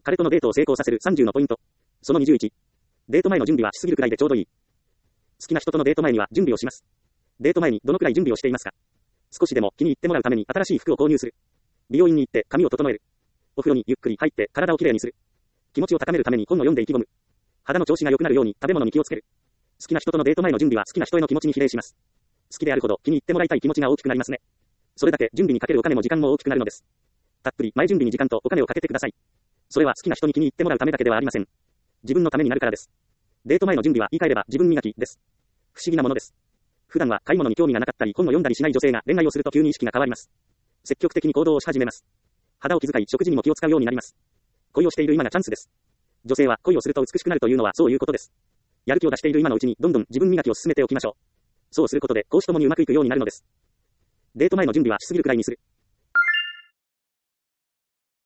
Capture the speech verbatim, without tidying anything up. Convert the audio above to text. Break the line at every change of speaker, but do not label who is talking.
彼とのデートを成功させるさんじゅうのポイント。そのにじゅういち。デート前の準備はしすぎるくらいでちょうどいい。好きな人とのデート前には準備をします。デート前にどのくらい準備をしていますか？少しでも気に入ってもらうために新しい服を購入する。美容院に行って髪を整える。お風呂にゆっくり入って体をきれいにする。気持ちを高めるために本を読んで意気込む。肌の調子が良くなるように食べ物に気をつける。好きな人とのデート前の準備は好きな人への気持ちに比例します。好きであるほど気に入ってもらいたい気持ちが大きくなりますね。それだけ準備にかけるお金も時間も大きくなるのです。たっぷり前準備に時間とお金をかけてください。それは好きな人に気に入ってもらうためだけではありません。自分のためになるからです。デート前の準備は言い換えれば自分磨きです。不思議なものです。普段は買い物に興味がなかったり本を読んだりしない女性が恋愛をすると急に意識が変わります。積極的に行動をし始めます。肌を気遣い食事にも気を使うようになります。恋をしている今がチャンスです。女性は恋をすると美しくなるというのはそういうことです。やる気を出している今のうちにどんどん自分磨きを進めておきましょう。そうすることで公私ともにうまくいくようになるのです。デート前の準備はしすぎるくらいにする。